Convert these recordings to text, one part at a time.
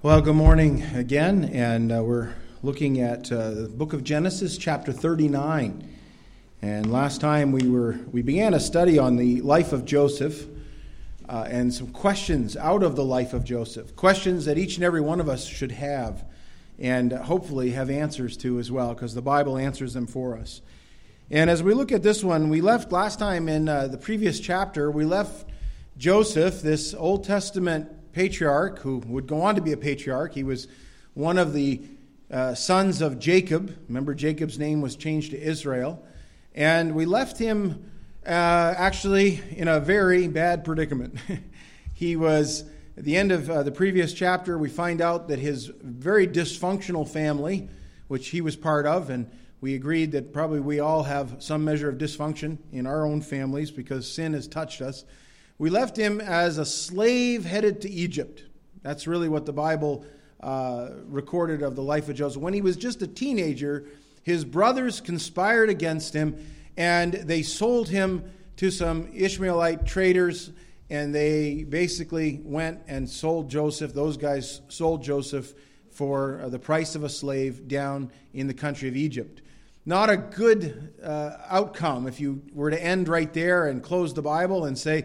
Well, good morning again, and we're looking at the book of Genesis, chapter 39. And last time we began a study on the life of Joseph and some questions out of the life of Joseph, questions that each and every one of us should have and hopefully have answers to as well, because the Bible answers them for us. And as we look at this one, we left last time in the previous chapter, we left Joseph, this Old Testament patriarch who would go on to be a patriarch. He was one of the sons of Jacob. Remember, Jacob's name was changed to Israel. And we left him actually in a very bad predicament. He was, at the end of the previous chapter, we find out that his very dysfunctional family, which he was part of, and we agreed that probably we all have some measure of dysfunction in our own families because sin has touched us. We left him as a slave headed to Egypt. That's really what the Bible recorded of the life of Joseph. When he was just a teenager, his brothers conspired against him, and they sold him to some Ishmaelite traders, and they basically went and sold Joseph. Those guys sold Joseph for the price of a slave down in the country of Egypt. Not a good outcome if you were to end right there and close the Bible and say,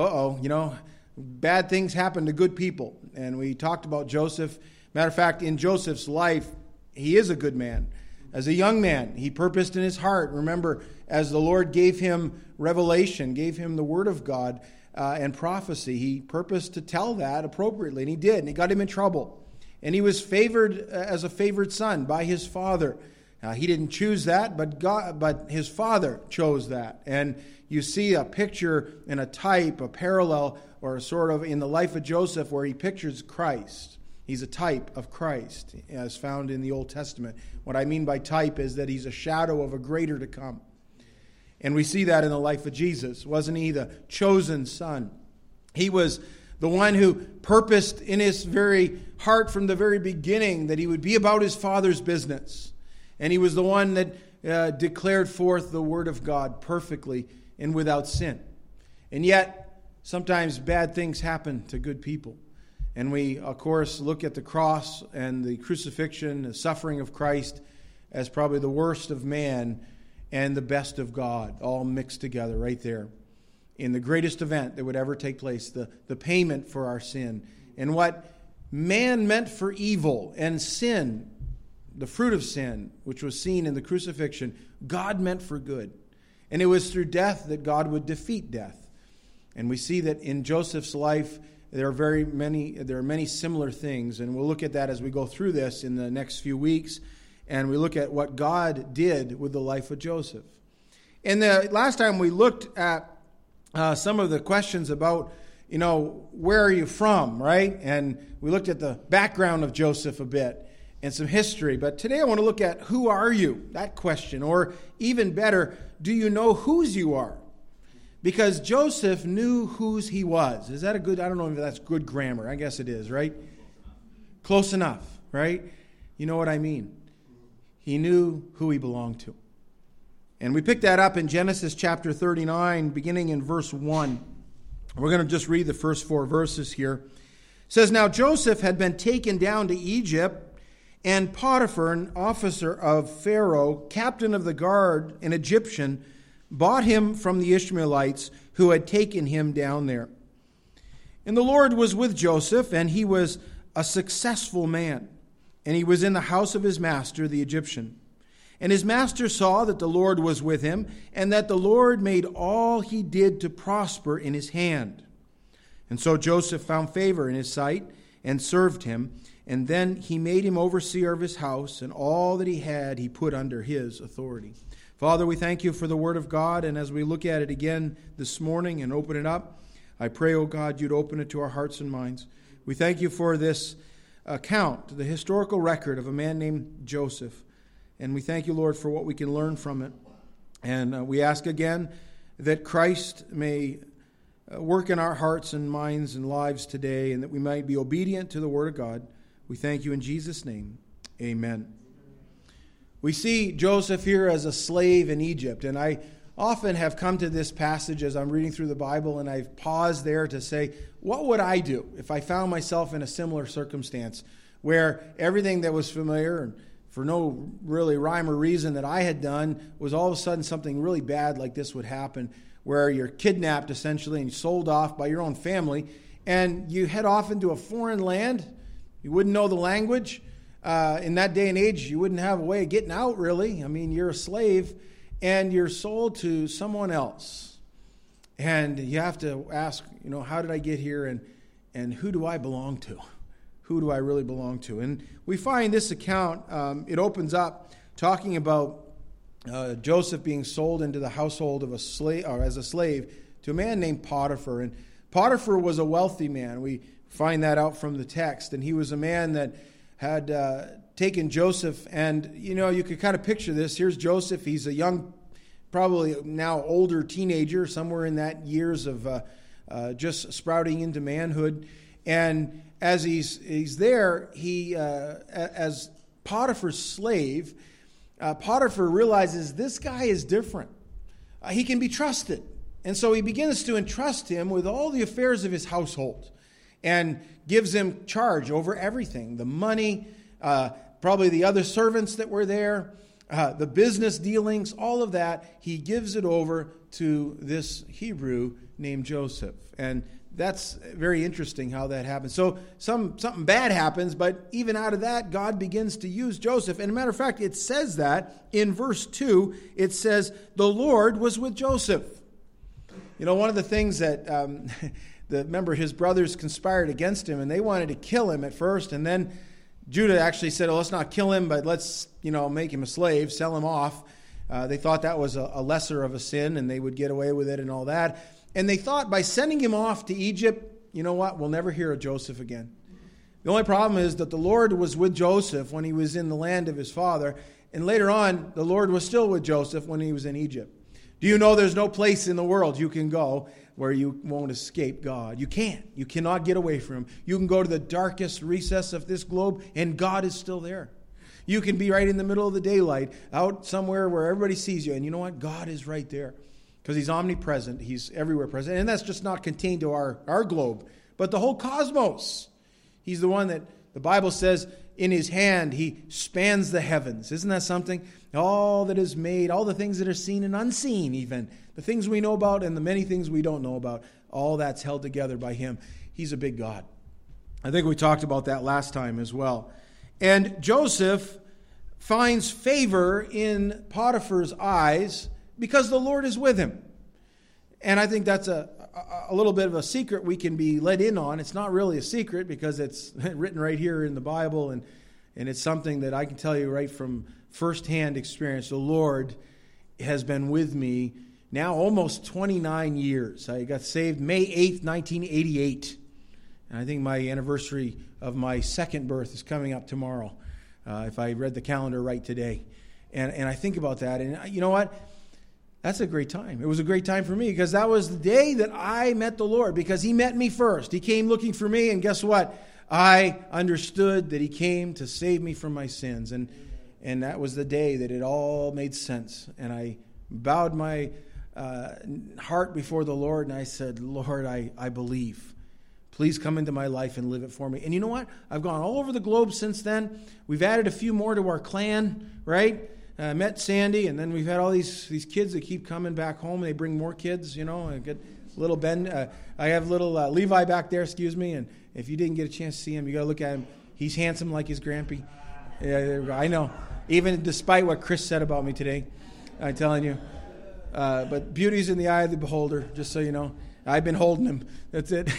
bad things happen to good people. And we talked about Joseph. Matter of fact, in Joseph's life, he is a good man. As a young man, he purposed in his heart. Remember, as the Lord gave him revelation, gave him the word of God and prophecy, he purposed to tell that appropriately, and he did, and he got him in trouble. And he was favored as a favored son by his father. He didn't choose that, but his father chose that. And you see a picture and a type, a parallel, or sort of in the life of Joseph where he pictures Christ. He's a type of Christ, as found in the Old Testament. What I mean by type is that he's a shadow of a greater to come. And we see that in the life of Jesus. Wasn't he the chosen son? He was the one who purposed in his very heart from the very beginning that he would be about his Father's business. And he was the one that declared forth the word of God perfectly and without sin. And yet, sometimes bad things happen to good people. And we, of course, look at the cross and the crucifixion, the suffering of Christ as probably the worst of man and the best of God, all mixed together right there in the greatest event that would ever take place, the payment for our sin. And what man meant for evil and sin, the fruit of sin, which was seen in the crucifixion, God meant for good. And it was through death that God would defeat death. And we see that in Joseph's life, there are many similar things. And we'll look at that as we go through this in the next few weeks. And we look at what God did with the life of Joseph. And the last time we looked at some of the questions about, where are you from, right? And we looked at the background of Joseph a bit and some history. But today I want to look at who are you? That question. Or even better, do you know whose you are? Because Joseph knew whose he was. Is that I don't know if that's good grammar. I guess it is, right? Close enough, right? You know what I mean. He knew who he belonged to. And we picked that up in Genesis chapter 39, beginning in verse 1. We're going to just read the first 4 verses here. It says, "Now Joseph had been taken down to Egypt, and Potiphar, an officer of Pharaoh, captain of the guard, an Egyptian, bought him from the Ishmaelites who had taken him down there. And the Lord was with Joseph, and he was a successful man. And he was in the house of his master, the Egyptian. And his master saw that the Lord was with him, and that the Lord made all he did to prosper in his hand. And so Joseph found favor in his sight and served him. And then he made him overseer of his house, and all that he had he put under his authority." Father, we thank you for the word of God, and as we look at it again this morning and open it up, I pray, oh God, you'd open it to our hearts and minds. We thank you for this account, the historical record of a man named Joseph, and we thank you, Lord, for what we can learn from it. And we ask again that Christ may work in our hearts and minds and lives today, and that we might be obedient to the word of God. We thank you in Jesus' name. Amen. We see Joseph here as a slave in Egypt, and I often have come to this passage as I'm reading through the Bible, and I've paused there to say, what would I do if I found myself in a similar circumstance where everything that was familiar and for no really rhyme or reason that I had done was all of a sudden something really bad like this would happen, where you're kidnapped essentially and sold off by your own family, and you head off into a foreign land. You wouldn't know the language. In that day and age, you wouldn't have a way of getting out, really. I mean, you're a slave, and you're sold to someone else. And you have to ask, how did I get here, and who do I belong to? Who do I really belong to? And we find this account, it opens up talking about Joseph being sold into the household of a slave, or as a slave, to a man named Potiphar. And Potiphar was a wealthy man. We find that out from the text. And he was a man that had taken Joseph, and you could kind of picture this. Here's Joseph. He's a young, probably now older teenager, somewhere in that years of just sprouting into manhood. And as he's there, he as Potiphar's slave, Potiphar realizes this guy is different. He can be trusted. And so he begins to entrust him with all the affairs of his household and gives him charge over everything. The money, probably the other servants that were there, the business dealings, all of that. He gives it over to this Hebrew named Joseph. And that's very interesting how that happens. So something bad happens, but even out of that, God begins to use Joseph. And as a matter of fact, it says that in verse 2, it says, the Lord was with Joseph. One of the things that, remember, his brothers conspired against him, and they wanted to kill him at first. And then Judah actually said, let's not kill him, but let's, make him a slave, sell him off. They thought that was a lesser of a sin, and they would get away with it and all that. And they thought by sending him off to Egypt, you know what, we'll never hear of Joseph again. The only problem is that the Lord was with Joseph when he was in the land of his father. And later on, the Lord was still with Joseph when he was in Egypt. Do you know there's no place in the world you can go where you won't escape God? You can't. You cannot get away from him. You can go to the darkest recess of this globe, and God is still there. You can be right in the middle of the daylight, out somewhere where everybody sees you, and you know what? God is right there. Because he's omnipresent, he's everywhere present. And that's just not contained to our globe, but the whole cosmos. He's the one that the Bible says in his hand he spans the heavens. Isn't that something? All that is made, all the things that are seen and unseen even, the things we know about and the many things we don't know about, all that's held together by him. He's a big God. I think we talked about that last time as well. And Joseph finds favor in Potiphar's eyes because the Lord is with him. And I think that's a little bit of a secret we can be let in on. It's not really a secret because it's written right here in the Bible, and it's something that I can tell you right from firsthand experience. The Lord has been with me now almost 29 years. I got saved May 8th, 1988. And I think my anniversary of my second birth is coming up tomorrow, if I read the calendar right today. And I think about that, and you know what? That's a great time. It was a great time for me because that was the day that I met the Lord, because he met me first. He came looking for me, and guess what? I understood that he came to save me from my sins. And that was the day that it all made sense. And I bowed my heart before the Lord, and I said, Lord, I believe. Please come into my life and live it for me. And you know what? I've gone all over the globe since then. We've added a few more to our clan, right? Met Sandy, and then we've had all these kids that keep coming back home. They bring more kids, I get little Ben. I have little Levi back there, and if you didn't get a chance to see him, you got to look at him. He's handsome like his grampy. Yeah, I know. Even despite what Chris said about me today, I'm telling you. But beauty's in the eye of the beholder, just so you know. I've been holding him. That's it.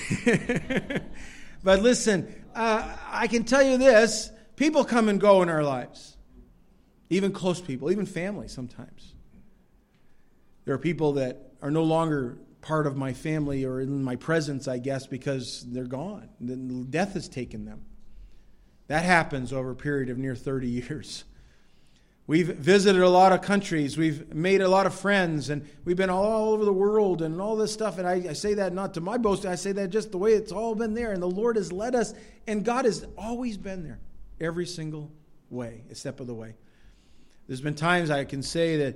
But listen, I can tell you this. People come and go in our lives. Even close people, even family sometimes. There are people that are no longer part of my family or in my presence, I guess, because they're gone. Death has taken them. That happens over a period of near 30 years. We've visited a lot of countries. We've made a lot of friends, and we've been all over the world and all this stuff. And I say that not to my boast. I say that just the way it's all been there. And the Lord has led us, and God has always been there every single way, a step of the way. There's been times I can say that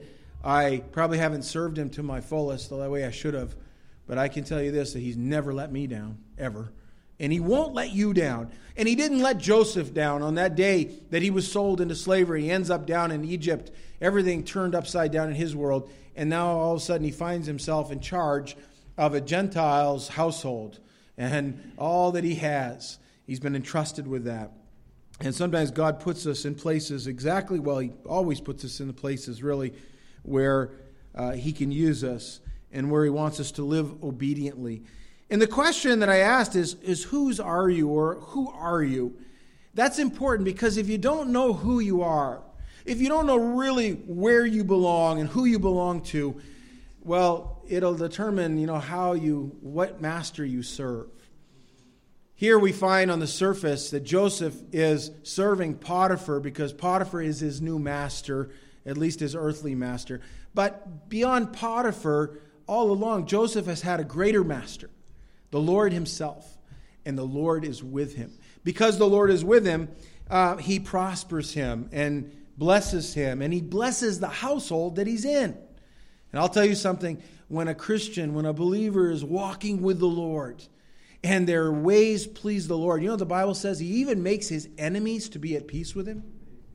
I probably haven't served him to my fullest the way I should have. But I can tell you this, that he's never let me down, ever. And he won't let you down. And he didn't let Joseph down on that day that he was sold into slavery. He ends up down in Egypt. Everything turned upside down in his world. And now all of a sudden he finds himself in charge of a Gentile's household. And all that he has, he's been entrusted with that. And sometimes God puts us in places exactly, well, he always puts us in the places really where he can use us and where he wants us to live obediently. And the question that I asked is whose are you, or who are you? That's important, because if you don't know who you are, if you don't know really where you belong and who you belong to, well, it'll determine, what master you serve. Here we find on the surface that Joseph is serving Potiphar because Potiphar is his new master, at least his earthly master. But beyond Potiphar, all along, Joseph has had a greater master, the Lord himself, and the Lord is with him. Because the Lord is with him, he prospers him and blesses him, and he blesses the household that he's in. And I'll tell you something, when a Christian, when a believer is walking with the Lord, and their ways please the Lord, the Bible says he even makes his enemies to be at peace with him.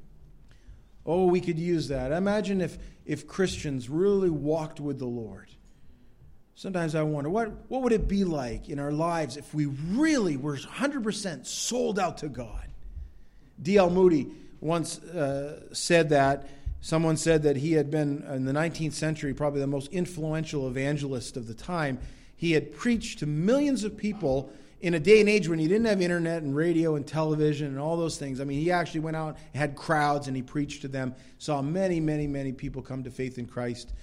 Oh, we could use that. Imagine if Christians really walked with the Lord. Sometimes I wonder, what would it be like in our lives if we really were 100% sold out to God? D.L. Moody once said that. Someone said that he had been, in the 19th century, probably the most influential evangelist of the time. He had preached to millions of people in a day and age when he didn't have internet and radio and television and all those things. I mean, he actually went out, had crowds, and he preached to them, saw many, many, many people come to faith in Christ.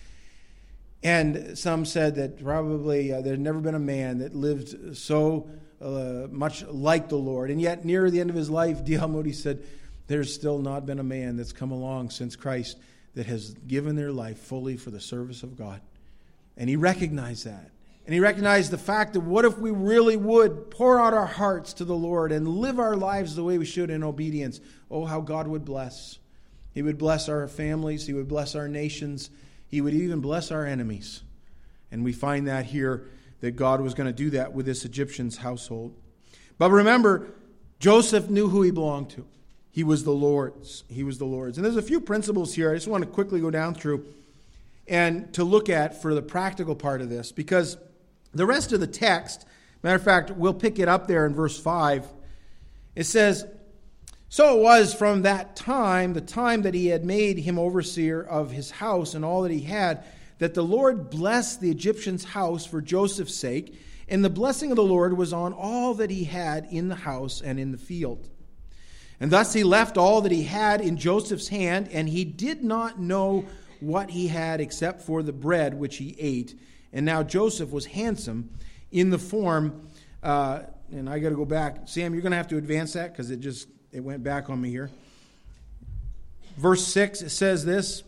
And some said that probably there's never been a man that lived so much like the Lord. And yet, near the end of his life, D.L. Moody said, there's still not been a man that's come along since Christ that has given their life fully for the service of God. And he recognized that. And he recognized the fact that what if we really would pour out our hearts to the Lord and live our lives the way we should in obedience? Oh, how God would bless. He would bless our families. He would bless our nations. He would even bless our enemies. And we find that here, that God was going to do that with this Egyptian's household. But remember, Joseph knew who he belonged to. He was the Lord's. He was the Lord's. And there's a few principles here I just want to quickly go down through and to look at for the practical part of this, because the rest of the text, matter of fact, we'll pick it up there in verse 5. It says, so it was from that time, the time that he had made him overseer of his house and all that he had, that the Lord blessed the Egyptian's house for Joseph's sake, and the blessing of the Lord was on all that he had in the house and in the field. And thus he left all that he had in Joseph's hand, and he did not know what he had except for the bread which he ate. And now Joseph was handsome in the form, and I got to go back. Sam, you're going to have to advance that because it went back on me here. Verse 6, it says this,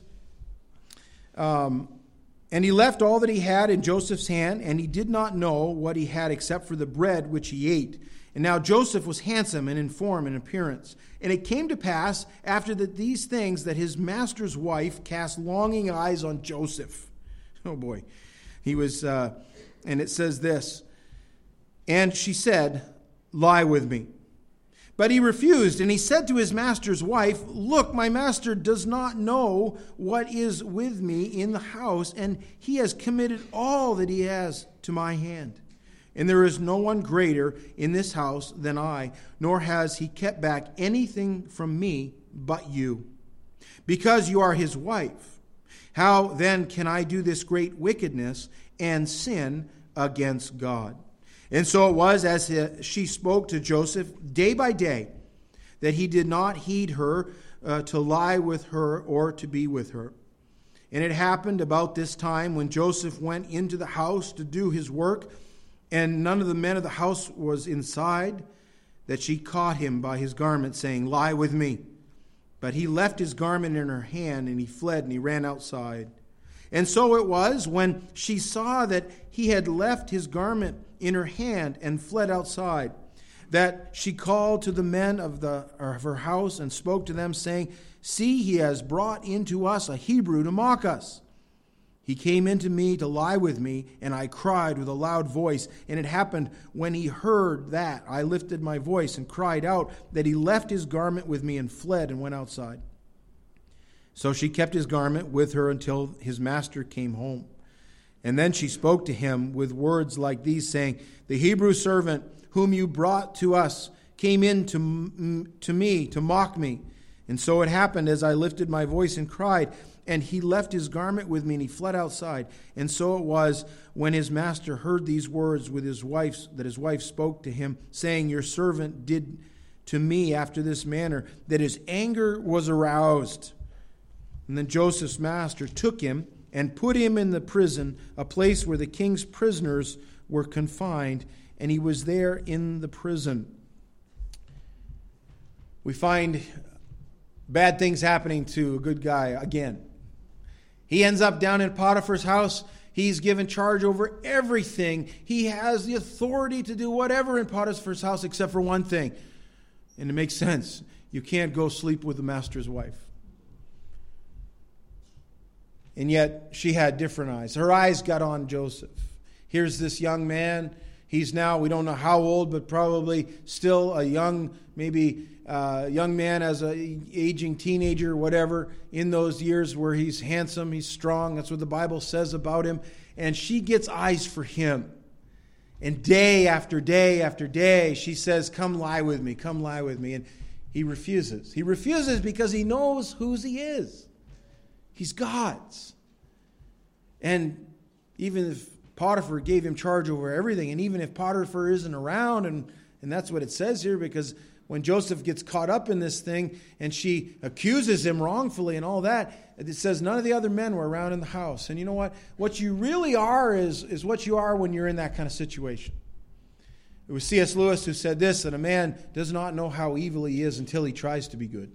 and he left all that he had in Joseph's hand, and he did not know what he had except for the bread which he ate. And now Joseph was handsome and in form and appearance. And it came to pass after these things that his master's wife cast longing eyes on Joseph. Oh boy. He was, and it says this, and she said, lie with me. But he refused, and he said to his master's wife, look, my master does not know what is with me in the house, and he has committed all that he has to my hand. And there is no one greater in this house than I, nor has he kept back anything from me but you, because you are his wife. How then can I do this great wickedness and sin against God? And so it was, as she spoke to Joseph day by day, that he did not heed her to lie with her or to be with her. And it happened about this time when Joseph went into the house to do his work, and none of the men of the house was inside, that she caught him by his garment, saying, lie with me. But he left his garment in her hand, and he fled, and he ran outside. And so it was, when she saw that he had left his garment in her hand and fled outside, that she called to the men of her house and spoke to them, saying, see, he has brought into us a Hebrew to mock us. He came into me to lie with me, and I cried with a loud voice. And it happened when he heard that I lifted my voice and cried out, that he left his garment with me and fled and went outside. So she kept his garment with her until his master came home. And then she spoke to him with words like these, saying, the Hebrew servant whom you brought to us came in to me to mock me. And so it happened as I lifted my voice and cried, and he left his garment with me and he fled outside. And so it was when his master heard these words with his wife, that his wife spoke to him, saying, your servant did to me after this manner, that his anger was aroused. And then Joseph's master took him and put him in the prison, a place where the king's prisoners were confined, and he was there in the prison. We find bad things happening to a good guy again. He ends up down in Potiphar's house. He's given charge over everything. He has the authority to do whatever in Potiphar's house except for one thing. And it makes sense. You can't go sleep with the master's wife. And yet she had different eyes. Her eyes got on Joseph. Here's this young man. He's now, we don't know how old, but probably still a young, maybe young man as an aging teenager, whatever, in those years where he's handsome, he's strong. That's what the Bible says about him. And she gets eyes for him. And day after day after day, she says, come lie with me, come lie with me. And he refuses. He refuses because he knows whose he is. He's God's. And even if Potiphar gave him charge over everything, and even if Potiphar isn't around, and that's what it says here, because when Joseph gets caught up in this thing and she accuses him wrongfully and all that, it says none of the other men were around in the house. And you know what? What you really are is what you are when you're in that kind of situation. It was C.S. Lewis who said this, that a man does not know how evil he is until he tries to be good.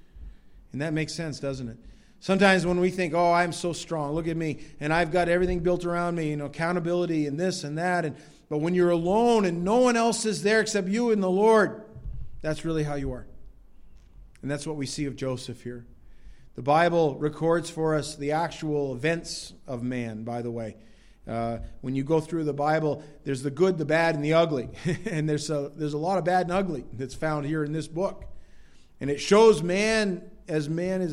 And that makes sense, doesn't it? Sometimes when we think, oh, I'm so strong, look at me, and I've got everything built around me, accountability and this and that. But when you're alone and no one else is there except you and the Lord, that's really how you are. And that's what we see of Joseph here. The Bible records for us the actual events of man, by the way. When you go through the Bible, there's the good, the bad, and the ugly. And there's a lot of bad and ugly that's found here in this book. And it shows man is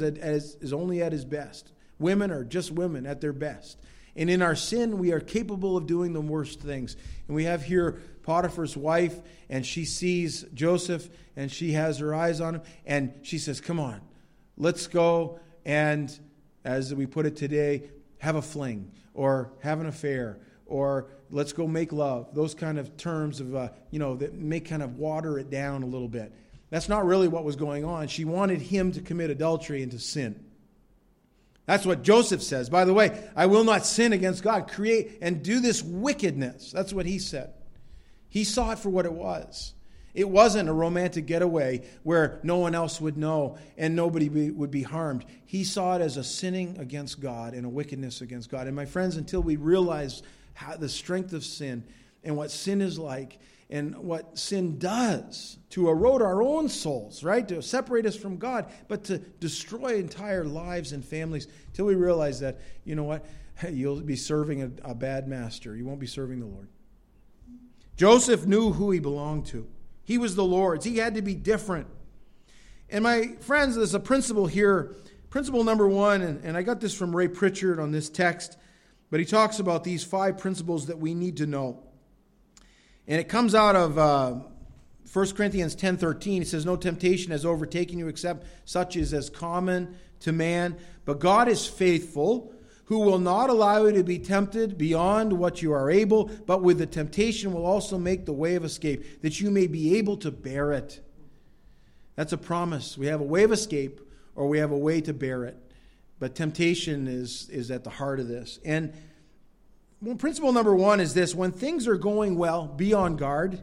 only at his best. Women are just women at their best. And in our sin, we are capable of doing the worst things. And we have here Potiphar's wife, and she sees Joseph, and she has her eyes on him, and she says, come on, let's go and, as we put it today, have a fling, or have an affair, or let's go make love. Those kind of terms of, that may kind of water it down a little bit. That's not really what was going on. She wanted him to commit adultery and to sin. That's what Joseph says. By the way, I will not sin against God, create and do this wickedness. That's what he said. He saw it for what it was. It wasn't a romantic getaway where no one else would know and nobody would be harmed. He saw it as a sinning against God and a wickedness against God. And my friends, until we realize the strength of sin and what sin is like, and what sin does to erode our own souls, right? To separate us from God, but to destroy entire lives and families, till we realize that, you know what? You'll be serving a bad master. You won't be serving the Lord. Joseph knew who he belonged to. He was the Lord's. He had to be different. And my friends, there's a principle here. Principle number one, and I got this from Ray Pritchard on this text, but he talks about these 5 principles that we need to know. And it comes out of 1 Corinthians 10:13. It says, no temptation has overtaken you except such as common to man. But God is faithful, who will not allow you to be tempted beyond what you are able, but with the temptation will also make the way of escape, that you may be able to bear it. That's a promise. We have a way of escape, or we have a way to bear it. But temptation is at the heart of this. And principle number 1 is this: when things are going well, be on guard.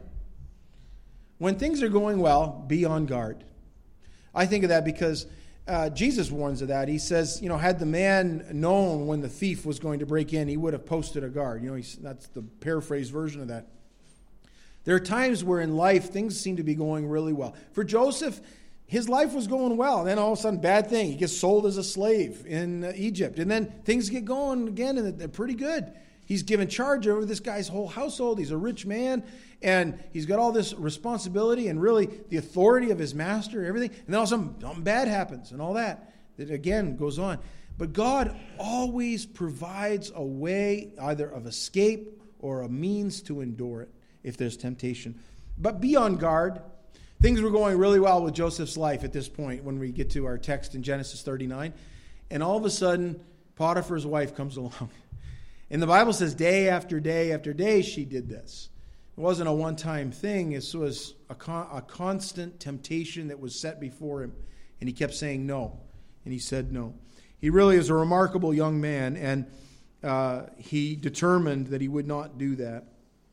When things are going well, be on guard. I think of that because Jesus warns of that. He says, had the man known when the thief was going to break in, he would have posted a guard. That's the paraphrased version of that. There are times where in life things seem to be going really well. For Joseph, his life was going well. And then all of a sudden, bad thing. He gets sold as a slave in Egypt. And then things get going again, and they're pretty good. He's given charge over this guy's whole household. He's a rich man, and he's got all this responsibility and really the authority of his master, everything. And then all of a sudden, something bad happens and all that. That again goes on. But God always provides a way either of escape or a means to endure it if there's temptation. But be on guard. Things were going really well with Joseph's life at this point when we get to our text in Genesis 39. And all of a sudden, Potiphar's wife comes along. And the Bible says day after day after day she did this. It wasn't a one-time thing. This was a constant temptation that was set before him. And he kept saying no. And he said no. He really is a remarkable young man, and he determined that he would not do that.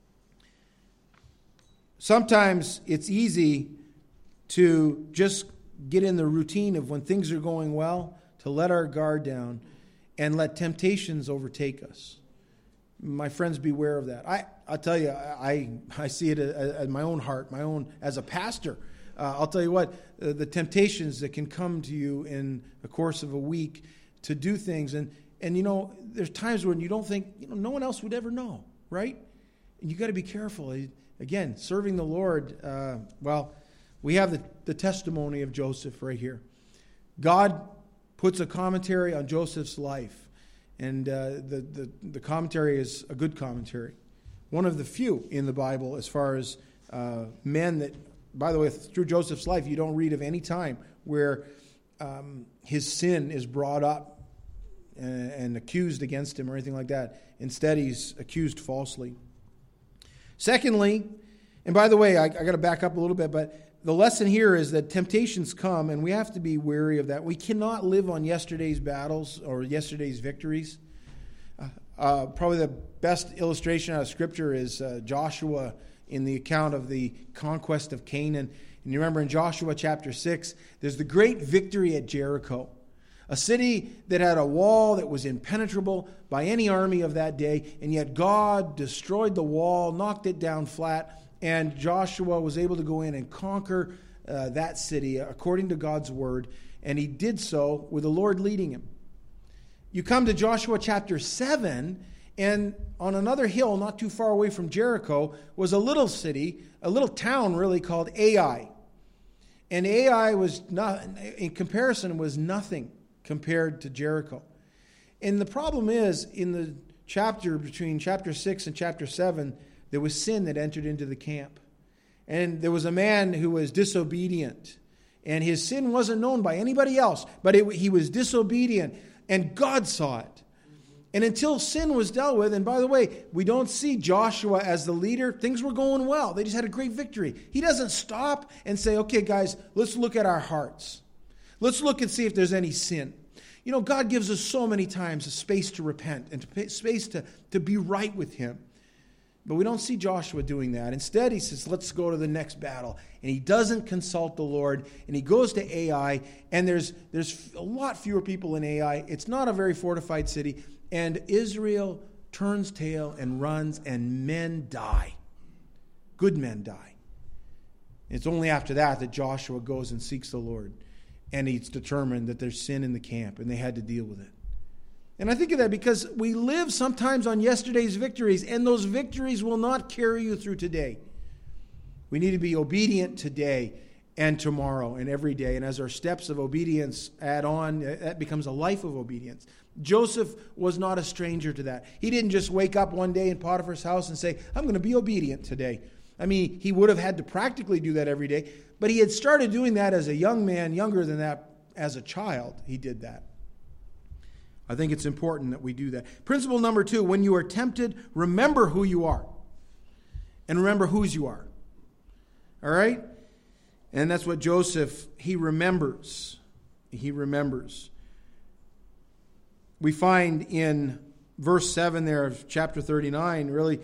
Sometimes it's easy to just get in the routine of when things are going well, to let our guard down and let temptations overtake us. My friends, beware of that. I'll tell you, I see it at my own heart, as a pastor. I'll tell you what, the temptations that can come to you in the course of a week to do things. And there's times when you don't think, no one else would ever know, right? And you got to be careful. Again, serving the Lord, we have the testimony of Joseph right here. God puts a commentary on Joseph's life. And the commentary is a good commentary. One of the few in the Bible as far as men that, by the way, through Joseph's life, you don't read of any time where his sin is brought up and accused against him or anything like that. Instead, he's accused falsely. Secondly, and by the way, I got to back up a little bit, but the lesson here is that temptations come, and we have to be wary of that. We cannot live on yesterday's battles or yesterday's victories. Probably the best illustration out of Scripture is Joshua in the account of the conquest of Canaan. And you remember in Joshua chapter 6, there's the great victory at Jericho, a city that had a wall that was impenetrable by any army of that day, and yet God destroyed the wall, knocked it down flat, and Joshua was able to go in and conquer that city according to God's word, and he did so with the Lord leading him. You come to Joshua chapter 7, and on another hill not too far away from Jericho was a little city, a little town really, called Ai. And Ai was not, in comparison, was nothing compared to Jericho. And the problem is, in the chapter between chapter 6 and chapter 7, there was sin that entered into the camp. And there was a man who was disobedient. And his sin wasn't known by anybody else, but he was disobedient. And God saw it. And until sin was dealt with, and by the way, we don't see Joshua as the leader. Things were going well. They just had a great victory. He doesn't stop and say, okay, guys, let's look at our hearts. Let's look and see if there's any sin. God gives us so many times a space to repent and space to be right with him. But we don't see Joshua doing that. Instead, he says, let's go to the next battle. And he doesn't consult the Lord. And he goes to Ai. And there's a lot fewer people in Ai. It's not a very fortified city. And Israel turns tail and runs, and men die. Good men die. It's only after that Joshua goes and seeks the Lord. And he's determined that there's sin in the camp, and they had to deal with it. And I think of that because we live sometimes on yesterday's victories, and those victories will not carry you through today. We need to be obedient today and tomorrow and every day. And as our steps of obedience add on, that becomes a life of obedience. Joseph was not a stranger to that. He didn't just wake up one day in Potiphar's house and say, I'm going to be obedient today. I mean, he would have had to practically do that every day, but he had started doing that as a young man, younger than that as a child. He did that. I think it's important that we do that. Principle number 2, when you are tempted, remember who you are. And remember whose you are. All right? And that's what Joseph, he remembers. He remembers. We find in verse 7 there of chapter 39, really,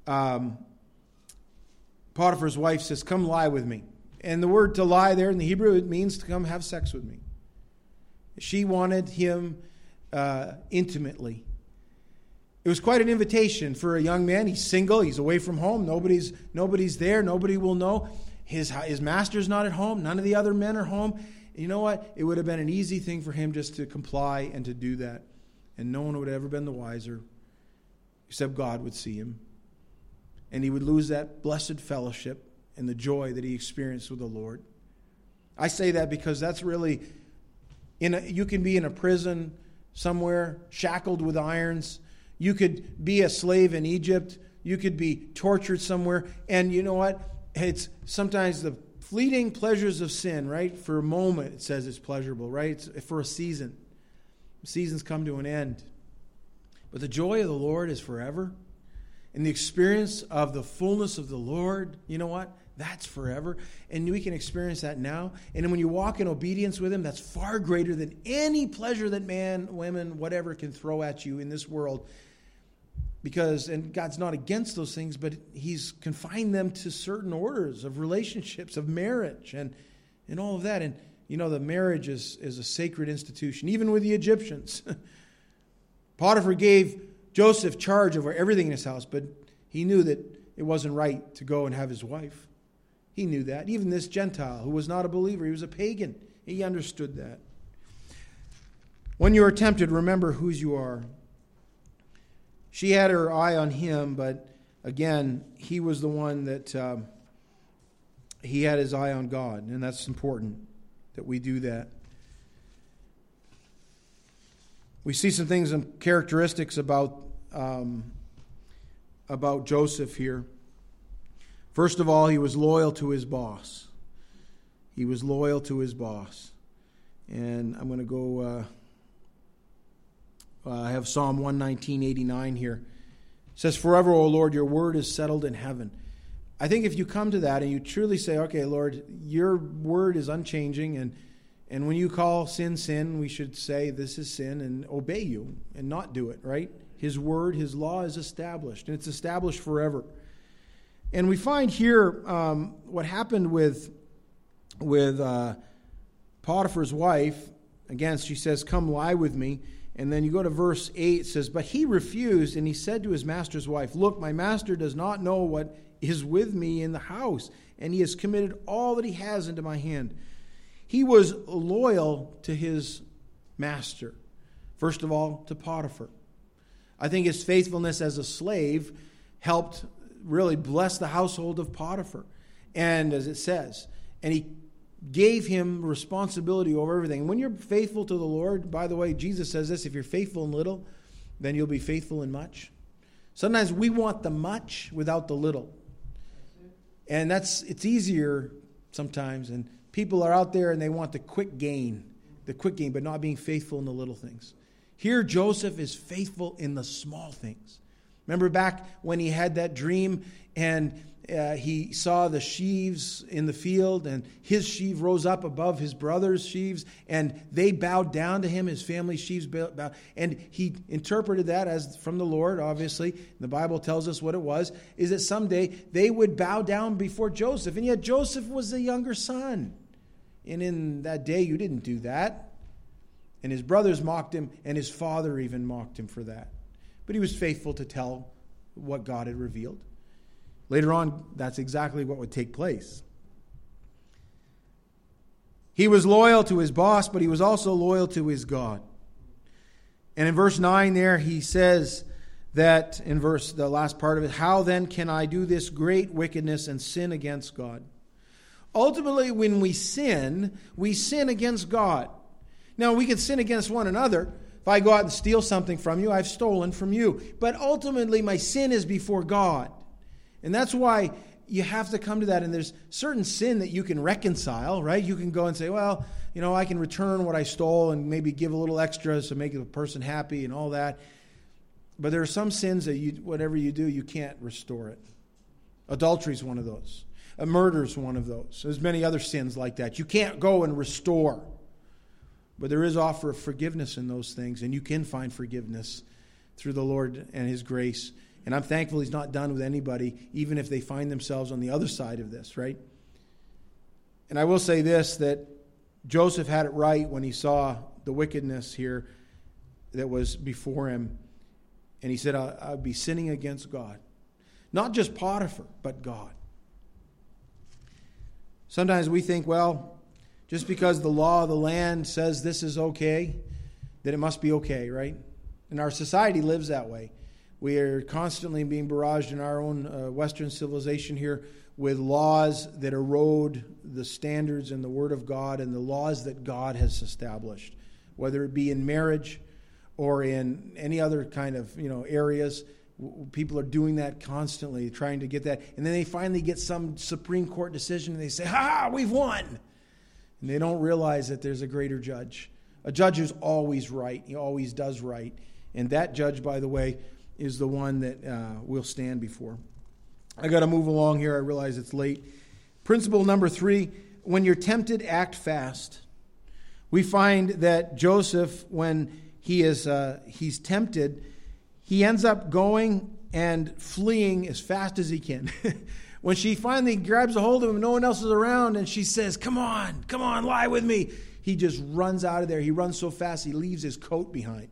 Potiphar's wife says, come lie with me. And the word to lie there in the Hebrew, it means to come have sex with me. She wanted him intimately. It was quite an invitation for a young man. He's single. He's away from home. Nobody's there. Nobody will know. His master's not at home. None of the other men are home. You know what? It would have been an easy thing for him just to comply and to do that. And no one would have ever been the wiser, except God would see him. And he would lose that blessed fellowship and the joy that he experienced with the Lord. I say that because that's really, you can be in a prison somewhere, shackled with irons. You could be a slave in Egypt. You could be tortured somewhere. And you know what? It's sometimes the fleeting pleasures of sin, right? For a moment, it says it's pleasurable, right? It's for a season. Seasons come to an end. But the joy of the Lord is forever. And the experience of the fullness of the Lord, you know what? That's forever. And we can experience that now. And then when you walk in obedience with Him, that's far greater than any pleasure that man, women, whatever can throw at you in this world. And God's not against those things, but He's confined them to certain orders of relationships, of marriage, and all of that. And, you know, the marriage is a sacred institution, even with the Egyptians. Potiphar gave Joseph charge over everything in his house, but he knew that it wasn't right to go and have his wife. He knew that. Even this Gentile, who was not a believer, he was a pagan. He understood that. When you are tempted, remember whose you are. She had her eye on him, but again, he was the one that he had his eye on God, and that's important that we do that. We see some things and characteristics about Joseph here. First of all, he was loyal to his boss. He was loyal to his boss. And I'm going to go... I have Psalm 119:89 here. It says, "Forever, O Lord, your word is settled in heaven." I think if you come to that and you truly say, okay, Lord, your word is unchanging, and when you call sin, sin, we should say this is sin and obey you and not do it, right? His word, His law is established, and it's established forever. And we find here what happened with Potiphar's wife. Again, she says, "Come lie with me." And then you go to verse 8, it says, "But he refused, and he said to his master's wife, 'Look, my master does not know what is with me in the house, and he has committed all that he has into my hand.'" He was loyal to his master. First of all, to Potiphar. I think his faithfulness as a slave helped really bless the household of Potiphar. And as it says, and he gave him responsibility over everything. When you're faithful to the Lord, by the way, Jesus says this, if you're faithful in little, then you'll be faithful in much. Sometimes we want the much without the little. And it's easier sometimes. And people are out there and they want the quick gain, but not being faithful in the little things. Here, Joseph is faithful in the small things. Remember back when he had that dream and he saw the sheaves in the field, and his sheaf rose up above his brother's sheaves, and they bowed down to him. His family's sheaves bowed. And he interpreted that as from the Lord, obviously. The Bible tells us what it was, is that someday they would bow down before Joseph. And yet Joseph was the younger son. And in that day, you didn't do that. And his brothers mocked him, and his father even mocked him for that. But he was faithful to tell what God had revealed. Later on, that's exactly what would take place. He was loyal to his boss, but he was also loyal to his God. And in verse 9 there, he says that, the last part of it, "How then can I do this great wickedness and sin against God?" Ultimately, when we sin against God. Now, we can sin against one another. If I go out and steal something from you, I've stolen from you. But ultimately, my sin is before God. And that's why you have to come to that. And there's certain sin that you can reconcile, right? You can go and say, well, I can return what I stole and maybe give a little extra to make the person happy and all that. But there are some sins that whatever you do, you can't restore it. Adultery is one of those. Murder is one of those. There's many other sins like that. You can't go and restore. But there is offer of forgiveness in those things, and you can find forgiveness through the Lord and His grace. And I'm thankful He's not done with anybody, even if they find themselves on the other side of this, right? And I will say this, that Joseph had it right when he saw the wickedness here that was before him. And he said, I'll be sinning against God. Not just Potiphar, but God. Sometimes we think, well, just because the law of the land says this is okay, that it must be okay, right? And our society lives that way. We are constantly being barraged in our own Western civilization here with laws that erode the standards and the Word of God and the laws that God has established, whether it be in marriage or in any other kind of areas. People are doing that constantly, trying to get that. And then they finally get some Supreme Court decision and they say, ha, we've won. And they don't realize that there's a greater judge. A judge is always right. He always does right. And that judge, by the way, is the one that we'll stand before. I got to move along here. I realize it's late. Principle number 3, when you're tempted, act fast. We find that Joseph, when he's tempted, he ends up going and fleeing as fast as he can. When she finally grabs a hold of him, no one else is around, and she says, come on, lie with me. He just runs out of there. He runs so fast, he leaves his coat behind.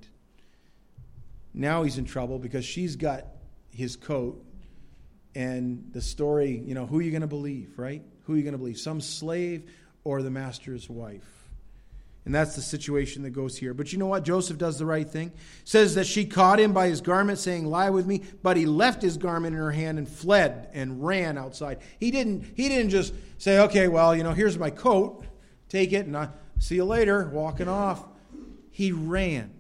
Now he's in trouble because she's got his coat. And the story, who are you going to believe, right? Who are you going to believe? Some slave or the master's wife? And that's the situation that goes here. But you know what? Joseph does the right thing. Says that she caught him by his garment, saying, lie with me. But he left his garment in her hand and fled and ran outside. He didn't just say, okay, well, here's my coat. Take it and I'll see you later. Walking off. He ran.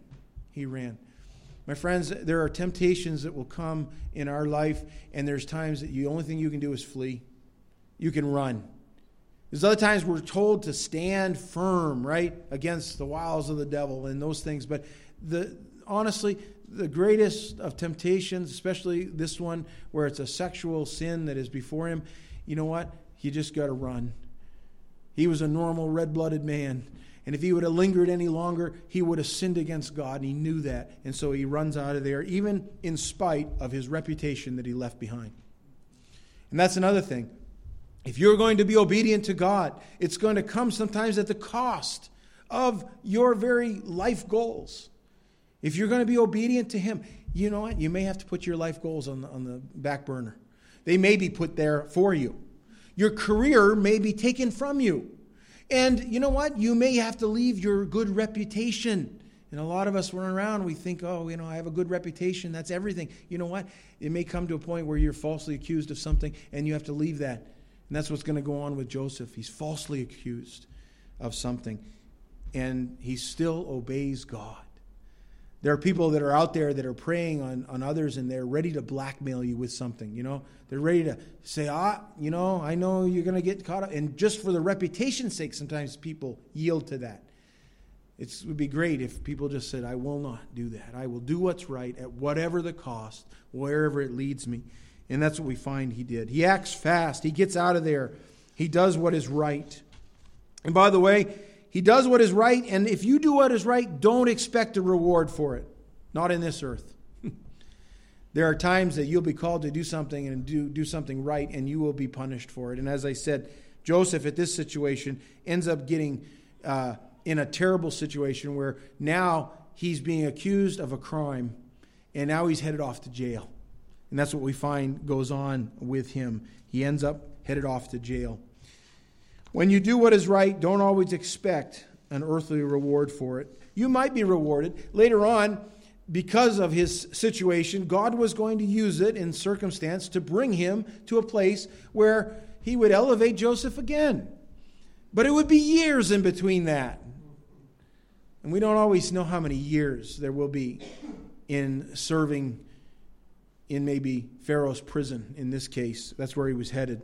My friends, there are temptations that will come in our life, and there's times that the only thing you can do is flee. You can run. There's other times we're told to stand firm, right, against the wiles of the devil and those things. But honestly, the greatest of temptations, especially this one where it's a sexual sin that is before him, you know what? You just got to run. He was a normal red-blooded man. And if he would have lingered any longer, he would have sinned against God, and he knew that. And so he runs out of there, even in spite of his reputation that he left behind. And that's another thing. If you're going to be obedient to God, it's going to come sometimes at the cost of your very life goals. If you're going to be obedient to Him, you know what? You may have to put your life goals on the back burner. They may be put there for you. Your career may be taken from you. And you know what? You may have to leave your good reputation. And a lot of us run around, we think, I have a good reputation. That's everything. You know what? It may come to a point where you're falsely accused of something and you have to leave that. And that's what's going to go on with Joseph. He's falsely accused of something. And he still obeys God. There are people that are out there that are preying on others, and they're ready to blackmail you with something, They're ready to say, I know you're going to get caught up. And just for the reputation's sake, sometimes people yield to that. It would be great if people just said, I will not do that. I will do what's right at whatever the cost, wherever it leads me. And that's what we find he did. He acts fast. He gets out of there. He does what is right. And by the way, he does what is right, and if you do what is right, don't expect a reward for it. Not in this earth. There are times that you'll be called to do something and do something right, and you will be punished for it. And as I said, Joseph at this situation ends up getting in a terrible situation where now he's being accused of a crime, and now he's headed off to jail. And that's what we find goes on with him. He ends up headed off to jail. When you do what is right, don't always expect an earthly reward for it. You might be rewarded. Later on, because of his situation, God was going to use it in circumstance to bring him to a place where he would elevate Joseph again. But it would be years in between that. And we don't always know how many years there will be in serving in maybe Pharaoh's prison in this case. That's where he was headed.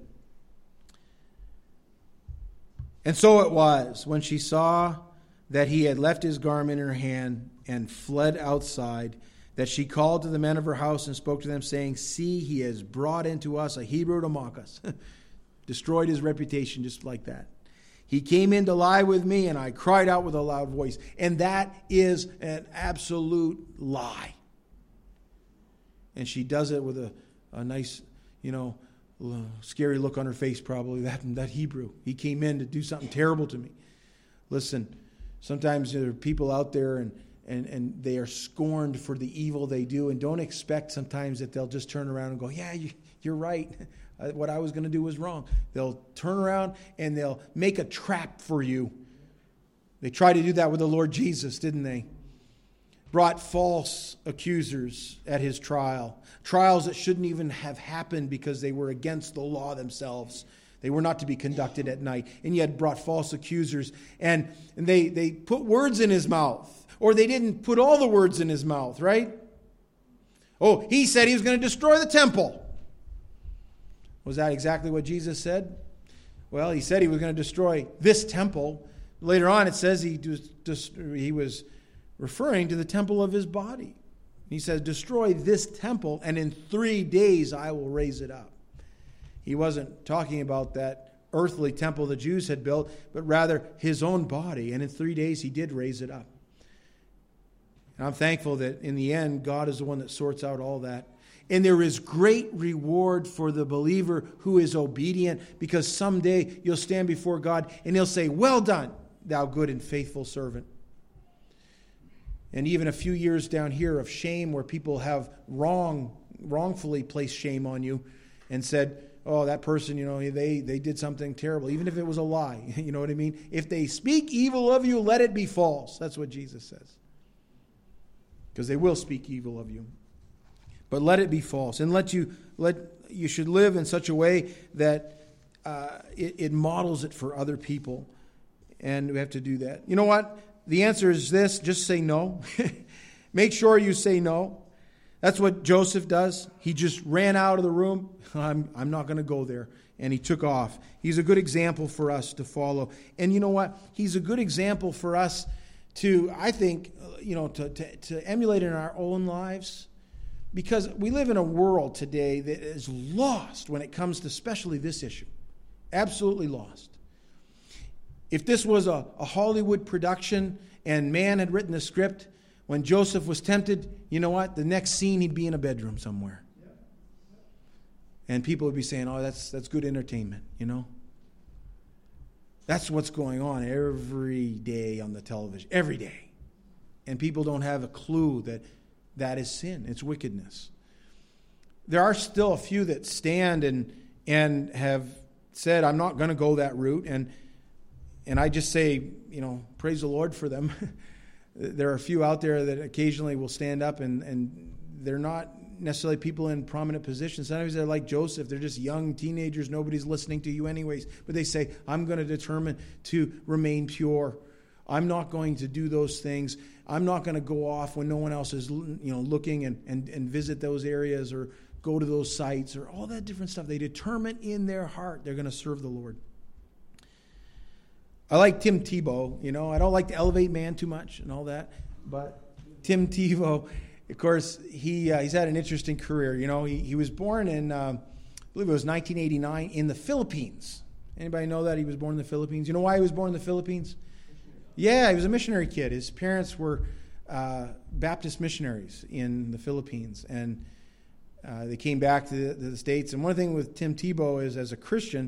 And so it was, when she saw that he had left his garment in her hand and fled outside, that she called to the men of her house and spoke to them, saying, see, he has brought into us a Hebrew to mock us. Destroyed his reputation just like that. He came in to lie with me, and I cried out with a loud voice. And that is an absolute lie. And she does it with a nice, scary look on her face, probably, that Hebrew. He came in to do something terrible to me. Listen, sometimes there are people out there and they are scorned for the evil they do, and don't expect sometimes that they'll just turn around and go, yeah, you're right. What I was going to do was wrong. They'll turn around and they'll make a trap for you. They tried to do that with the Lord Jesus, didn't they? Brought false accusers at his trial. Trials that shouldn't even have happened because they were against the law themselves. They were not to be conducted at night. And yet brought false accusers. And they put words in his mouth. Or they didn't put all the words in his mouth, right? Oh, he said he was going to destroy the temple. Was that exactly what Jesus said? Well, he said he was going to destroy this temple. Later on it says he was referring to the temple of his body. He says, destroy this temple, and in 3 days I will raise it up. He wasn't talking about that earthly temple the Jews had built, but rather his own body. And in 3 days he did raise it up. And I'm thankful that in the end, God is the one that sorts out all that. And there is great reward for the believer who is obedient, because someday you'll stand before God and he'll say, well done, thou good and faithful servant. And even a few years down here of shame where people have wrongfully placed shame on you and said, oh, that person, they did something terrible, even if it was a lie. You know what I mean? If they speak evil of you, let it be false. That's what Jesus says. Because they will speak evil of you. But let it be false. And you should live in such a way that it models it for other people. And we have to do that. You know what? The answer is this: just say no. Make sure you say no. That's what Joseph does. He just ran out of the room. I'm not going to go there. And he took off. He's a good example for us to follow. And you know what? He's a good example for us to, I think, to emulate in our own lives. Because we live in a world today that is lost when it comes to especially this issue. Absolutely lost. If this was a Hollywood production and man had written the script, when Joseph was tempted, you know what? The next scene he'd be in a bedroom somewhere. And people would be saying, oh, that's good entertainment, That's what's going on every day on the television. Every day. And people don't have a clue that is sin. It's wickedness. There are still a few that stand and have said, I'm not going to go that route. And I just say, praise the Lord for them. There are a few out there that occasionally will stand up and they're not necessarily people in prominent positions. Sometimes they're like Joseph. They're just young teenagers. Nobody's listening to you anyways. But they say, I'm going to determine to remain pure. I'm not going to do those things. I'm not going to go off when no one else is looking and visit those areas or go to those sites or all that different stuff. They determine in their heart they're going to serve the Lord. I like Tim Tebow. I don't like to elevate man too much and all that. But Tim Tebow, of course, he's had an interesting career. He was born in, I believe it was 1989 in the Philippines. Anybody know that he was born in the Philippines? You know why he was born in the Philippines? Yeah, he was a missionary kid. His parents were Baptist missionaries in the Philippines, and they came back to the States. And one thing with Tim Tebow is, as a Christian,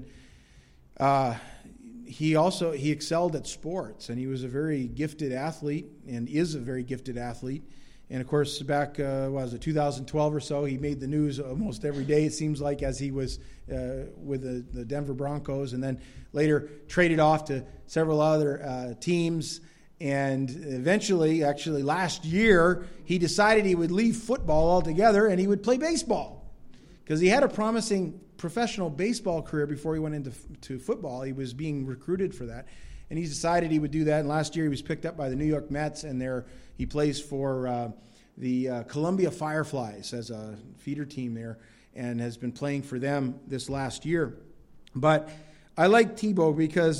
he excelled at sports, and he was a very gifted athlete, and is a very gifted athlete. And of course, back 2012 or so, he made the news almost every day, it seems like, as he was with the Denver Broncos, and then later traded off to several other teams. And eventually, actually last year, he decided he would leave football altogether and he would play baseball. Because he had a promising professional baseball career before he went into football. He was being recruited for that. And he decided he would do that. And last year he was picked up by the New York Mets, and he plays for the Columbia Fireflies as a feeder team there, and has been playing for them this last year. But I like Tebow because,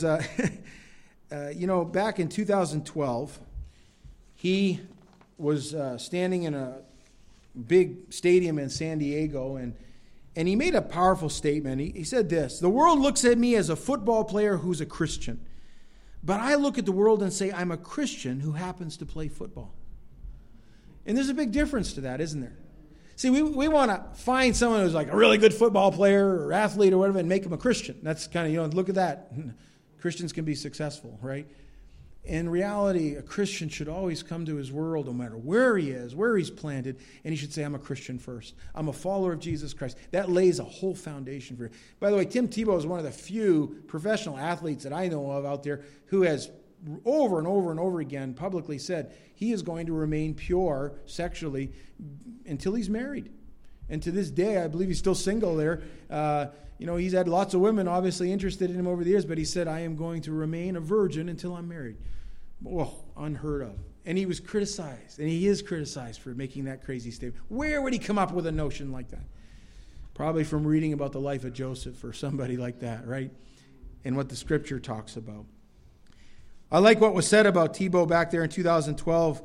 back in 2012, he was standing in a big stadium in San Diego, and he made a powerful statement. He said this: the world looks at me as a football player who's a Christian. But I look at the world and say, I'm a Christian who happens to play football. And there's a big difference to that, isn't there? See, we want to find someone who's like a really good football player or athlete or whatever and make him a Christian. That's kind of, look at that. Christians can be successful, right? In reality, a Christian should always come to his world, no matter where he is, where he's planted, and he should say, I'm a Christian first. I'm a follower of Jesus Christ. That lays a whole foundation for it. By the way, Tim Tebow is one of the few professional athletes that I know of out there who has over and over and over again publicly said he is going to remain pure sexually until he's married. And to this day, I believe he's still single there. He's had lots of women obviously interested in him over the years, but he said, I am going to remain a virgin until I'm married. Well, unheard of. And he was criticized, and he is criticized for making that crazy statement. Where would he come up with a notion like that? Probably from reading about the life of Joseph or somebody like that, right? And what the Scripture talks about. I like what was said about Tebow back there in 2012.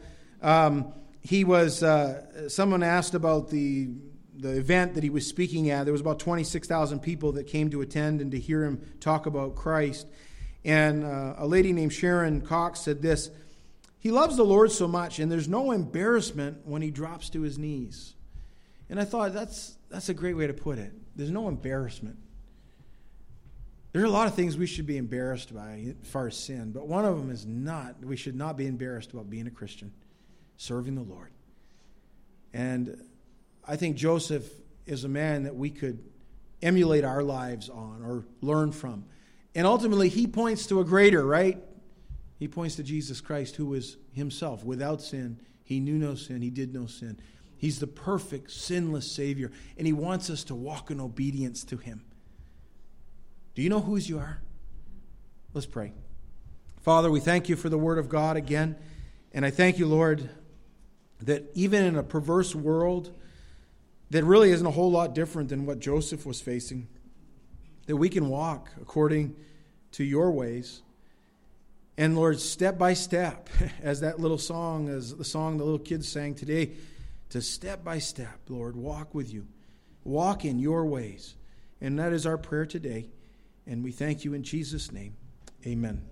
Someone asked about the event that he was speaking at. There was about 26,000 people that came to attend and to hear him talk about Christ. And a lady named Sharon Cox said this: he loves the Lord so much, and there's no embarrassment when he drops to his knees. And I thought that's a great way to put it. There's no embarrassment. There are a lot of things we should be embarrassed by as far as sin, but one of them is we should not be embarrassed about being a Christian, serving the Lord. And I think Joseph is a man that we could emulate our lives on or learn from. And ultimately, he points to a greater, right? He points to Jesus Christ, who was himself without sin. He knew no sin. He did no sin. He's the perfect, sinless Savior. And he wants us to walk in obedience to him. Do you know whose you are? Let's pray. Father, we thank you for the Word of God again. And I thank you, Lord, that even in a perverse world that really isn't a whole lot different than what Joseph was facing, that we can walk according to your ways. And Lord, step by step, as that little song, as the song the little kids sang today, to step by step, Lord, walk with you. Walk in your ways. And that is our prayer today. And we thank you in Jesus' name. Amen.